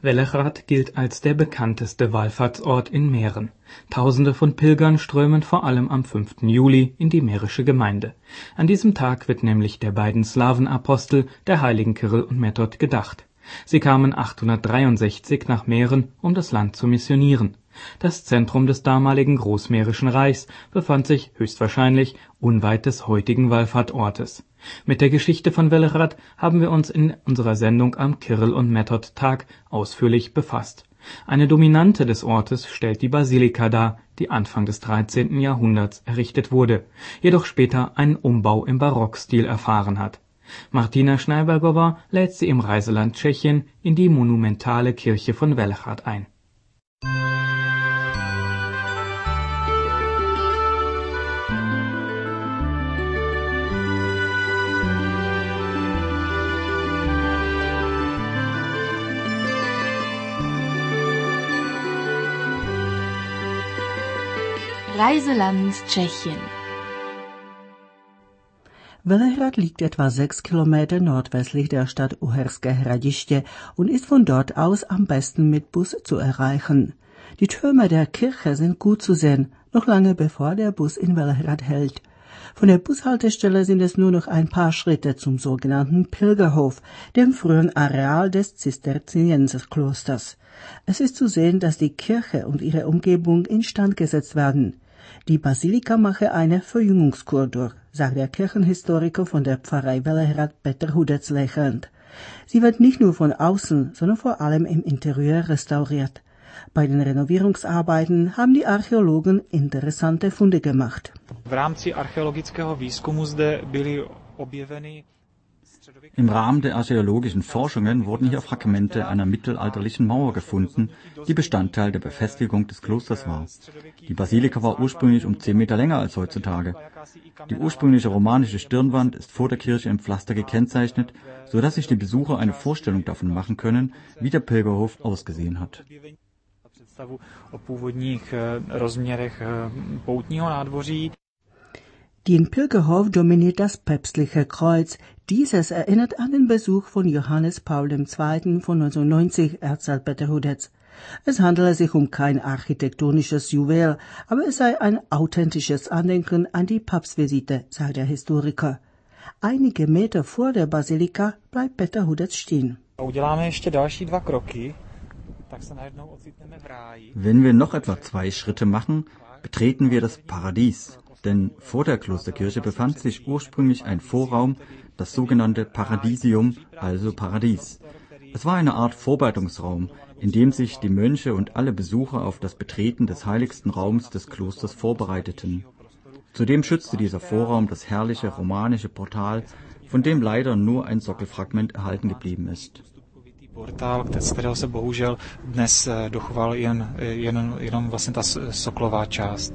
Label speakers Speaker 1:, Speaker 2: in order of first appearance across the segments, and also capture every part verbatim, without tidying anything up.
Speaker 1: Wellerath gilt als der bekannteste Wallfahrtsort in Mähren. Tausende von Pilgern strömen vor allem am fünften Juli in die mährische Gemeinde. An diesem Tag wird nämlich der beiden Slawenapostel, der Heiligen Kyrill und Method, gedacht. Sie kamen achthundertdreiundsechzig nach Mähren, um das Land zu missionieren. Das Zentrum des damaligen Großmährischen Reichs befand sich höchstwahrscheinlich unweit des heutigen Wallfahrtortes. Mit der Geschichte von Wellerath haben wir uns in unserer Sendung am Kyrill- und Method-Tag ausführlich befasst. Eine Dominante des Ortes stellt die Basilika dar, die Anfang des dreizehnten Jahrhunderts errichtet wurde, jedoch später einen Umbau im Barockstil erfahren hat. Martina Schneibergova lädt sie im Reiseland Tschechien in die monumentale Kirche von Wellerath ein.
Speaker 2: Reiseland Tschechien.
Speaker 3: Velehrad liegt etwa sechs Kilometer nordwestlich der Stadt Uherské Hradiště und ist von dort aus am besten mit Bus zu erreichen. Die Türme der Kirche sind gut zu sehen, noch lange bevor der Bus in Velehrad hält. Von der Bushaltestelle sind es nur noch ein paar Schritte zum sogenannten Pilgerhof, dem früheren Areal des Zisterzienserklosters. Es ist zu sehen, dass die Kirche und ihre Umgebung instand gesetzt werden. Die Basilika mache eine Verjüngungskur durch, sagt der Kirchenhistoriker von der Pfarrei Velehrad Peter Hudec lächelnd. Sie wird nicht nur von außen, sondern vor allem im Interieur restauriert. Bei den Renovierungsarbeiten haben die Archäologen interessante Funde gemacht.
Speaker 4: Im Rahmen der archäologischen Forschungen wurden hier Fragmente einer mittelalterlichen Mauer gefunden, die Bestandteil der Befestigung des Klosters war. Die Basilika war ursprünglich um zehn Meter länger als heutzutage. Die ursprüngliche romanische Stirnwand ist vor der Kirche im Pflaster gekennzeichnet, so dass sich die Besucher eine Vorstellung davon machen können, wie der Pilgerhof ausgesehen hat.
Speaker 3: Den Pilgerhof dominiert das päpstliche Kreuz. Dieses erinnert an den Besuch von Johannes Paul der Zweite von neunzehnhundertneunzig, erzählt Peter Hudec. Es handele sich um kein architektonisches Juwel, aber es sei ein authentisches Andenken an die Papstvisite, sagt der Historiker. Einige Meter vor der Basilika bleibt Peter Hudec stehen.
Speaker 4: Wenn wir noch etwa zwei Schritte machen, betreten wir das Paradies. Denn vor der Klosterkirche befand sich ursprünglich ein Vorraum, das sogenannte Paradisium, also Paradies. Es war eine Art Vorbereitungsraum, in dem sich die Mönche und alle Besucher auf das Betreten des heiligsten Raums des Klosters vorbereiteten. Zudem schützte dieser Vorraum das herrliche romanische Portal, von dem leider nur ein Sockelfragment erhalten geblieben ist.
Speaker 5: Portál, z kterého se bohužel dnes dochoval jen, jen, jenom vlastně ta soklová část.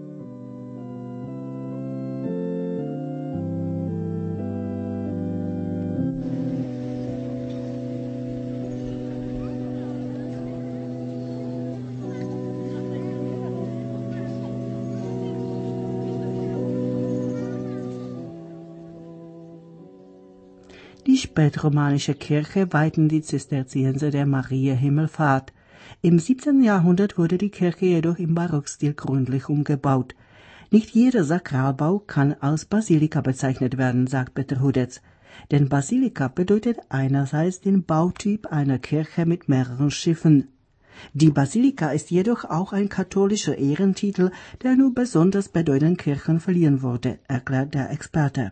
Speaker 3: Die spätromanische Kirche weihten die Zisterzienser der Maria Himmelfahrt. Im siebzehnten Jahrhundert wurde die Kirche jedoch im Barockstil gründlich umgebaut. Nicht jeder Sakralbau kann als Basilika bezeichnet werden, sagt Peter Hudec. Denn Basilika bedeutet einerseits den Bautyp einer Kirche mit mehreren Schiffen. Die Basilika ist jedoch auch ein katholischer Ehrentitel, der nur besonders bedeutenden Kirchen verliehen wurde, erklärt der Experte.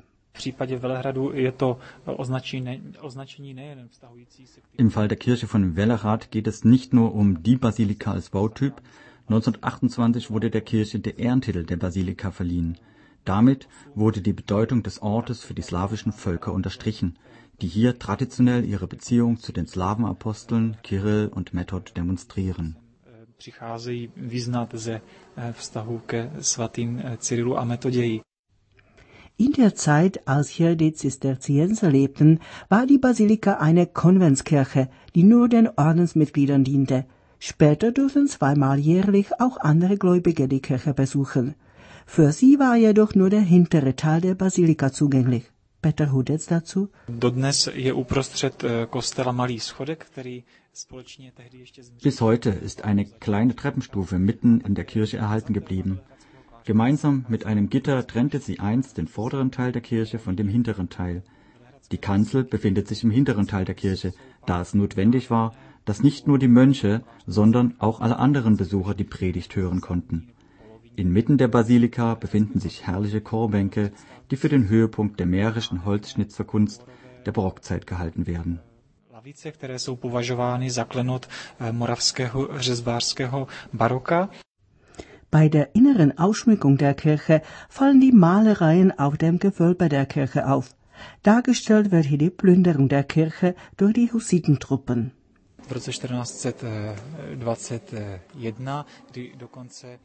Speaker 4: Im Fall der Kirche von Wellerath geht es nicht nur um die Basilika als Bautyp. neunzehnhundertachtundzwanzig wurde der Kirche der Ehrentitel der Basilika verliehen. Damit wurde die Bedeutung des Ortes für die slawischen Völker unterstrichen, die hier traditionell ihre Beziehung zu den Slawenaposteln Kyrill und Method demonstrieren.
Speaker 5: Přicházejí vyznat ze vztahu ke svatým Cyrilu a Metoději.
Speaker 3: In der Zeit, als hier die Zisterzienser lebten, war die Basilika eine Konventskirche, die nur den Ordensmitgliedern diente. Später durften zweimal jährlich auch andere Gläubige die Kirche besuchen. Für sie war jedoch nur der hintere Teil der Basilika zugänglich. Peter Hudec dazu.
Speaker 5: Dodnes je uprostřed kostela malý schodek, který
Speaker 4: Bis heute ist eine kleine Treppenstufe mitten in der Kirche erhalten geblieben. Gemeinsam mit einem Gitter trennte sie einst den vorderen Teil der Kirche von dem hinteren Teil. Die Kanzel befindet sich im hinteren Teil der Kirche, da es notwendig war, dass nicht nur die Mönche, sondern auch alle anderen Besucher die Predigt hören konnten. Inmitten der Basilika befinden sich herrliche Chorbänke, die für den Höhepunkt der mährischen Holzschnitzerkunst der Barockzeit gehalten werden.
Speaker 5: Lavice, které jsou považovány za klenot moravského řezbářského baroka.
Speaker 3: Bei der inneren Ausschmückung der Kirche fallen die Malereien auf dem Gewölbe der Kirche auf. Dargestellt wird hier die Plünderung der Kirche durch die Hussitentruppen.
Speaker 5: V roce čtrnáct dvacet jedna, kdy dokonce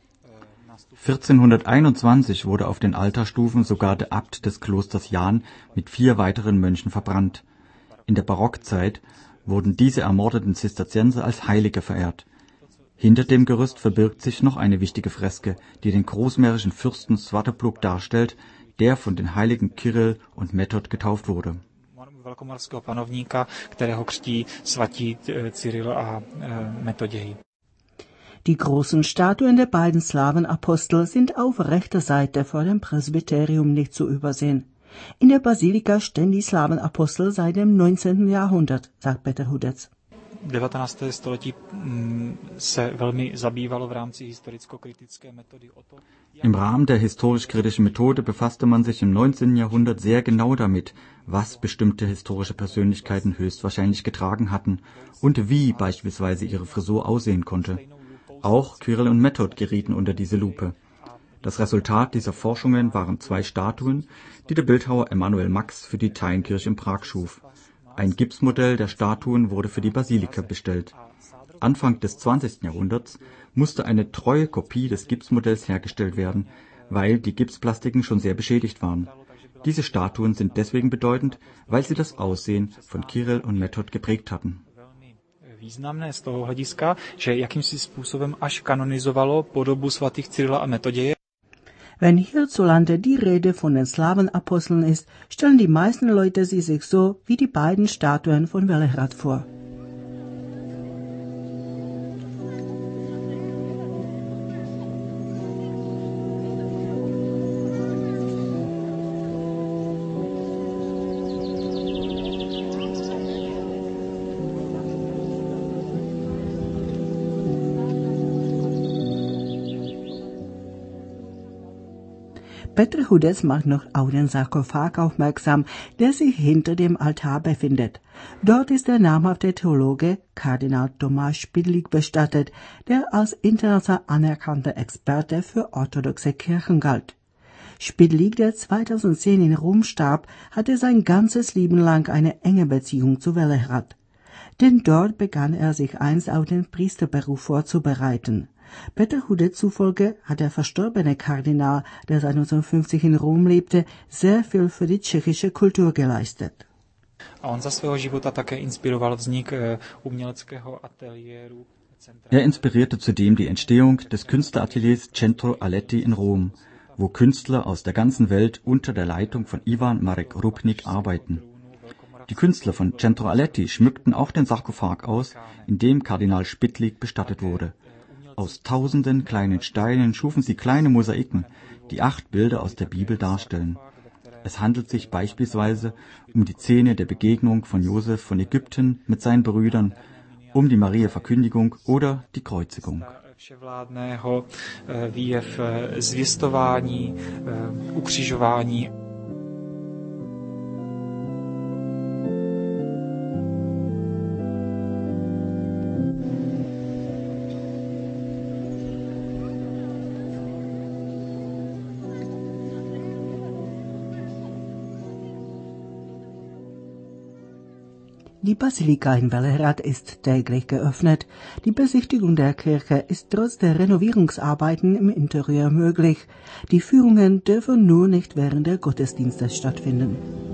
Speaker 4: vierzehnhunderteinundzwanzig wurde auf den Altarstufen sogar der Abt des Klosters Jahn mit vier weiteren Mönchen verbrannt. In der Barockzeit wurden diese ermordeten Zisterzienser als Heilige verehrt. Hinter dem Gerüst verbirgt sich noch eine wichtige Freske, die den großmährischen Fürsten Svatopluk darstellt, der von den Heiligen Kyrill und Method getauft wurde.
Speaker 5: velkomarského panovníka, kterého křtí svatí Cyril a Metoděj.
Speaker 3: Die großen Statuen der beiden Slawenapostel sind auf rechter Seite vor dem Presbyterium nicht zu übersehen. In der Basilika stehen die Slawenapostel seit dem neunzehnten Jahrhundert, sagt Petr Hudec.
Speaker 5: devatenácté století se velmi zabývalo v rámci historicko-kritické metody o to.
Speaker 4: Im Rahmen der historisch-kritischen Methode befasste man sich im neunzehnten Jahrhundert sehr genau damit, was bestimmte historische Persönlichkeiten höchstwahrscheinlich getragen hatten und wie beispielsweise ihre Frisur aussehen konnte. Auch Kyrill und Method gerieten unter diese Lupe. Das Resultat dieser Forschungen waren zwei Statuen, die der Bildhauer Emanuel Max für die Thaienkirche in Prag schuf. Ein Gipsmodell der Statuen wurde für die Basilika bestellt. Anfang des zwanzigsten Jahrhunderts musste eine treue Kopie des Gipsmodells hergestellt werden, weil die Gipsplastiken schon sehr beschädigt waren. Diese Statuen sind deswegen bedeutend, weil sie das Aussehen von Kyrill und Method geprägt hatten.
Speaker 5: Významné z toho hlediska, že jakýmsi způsobem až kanonizovalo podobu svatých Cyrila a Metoděje.
Speaker 3: Wenn hierzulande die Rede von den Slawenaposteln ist, stellen die meisten Leute sie sich so wie die beiden Statuen von Velehrad vor. Petr Hudec macht noch auf den Sarkophag aufmerksam, der sich hinter dem Altar befindet. Dort ist der namhafte Theologe Kardinal Tomáš Špidlík bestattet, der als international anerkannter Experte für orthodoxe Kirchen galt. Špidlík, der zweitausendzehn in Rom starb, hatte sein ganzes Leben lang eine enge Beziehung zu Velehrad. Denn dort begann er sich einst auf den Priesterberuf vorzubereiten. Petr Hudec zufolge hat der verstorbene Kardinal, der seit neunzehnhundertfünfzig in Rom lebte, sehr viel für die tschechische Kultur geleistet.
Speaker 4: Er inspirierte zudem die Entstehung des Künstlerateliers Centro Aletti in Rom, wo Künstler aus der ganzen Welt unter der Leitung von Ivan Marek Rupnik arbeiten. Die Künstler von Centro Aletti schmückten auch den Sarkophag aus, in dem Kardinal Špidlík bestattet wurde. Aus tausenden kleinen Steinen schufen sie kleine Mosaiken, die acht Bilder aus der Bibel darstellen. Es handelt sich beispielsweise um die Szene der Begegnung von Josef von Ägypten mit seinen Brüdern, um die Mariä-Verkündigung oder die Kreuzigung.
Speaker 3: Die Basilika in Velehrad ist täglich geöffnet. Die Besichtigung der Kirche ist trotz der Renovierungsarbeiten im Interieur möglich. Die Führungen dürfen nur nicht während der Gottesdienste stattfinden.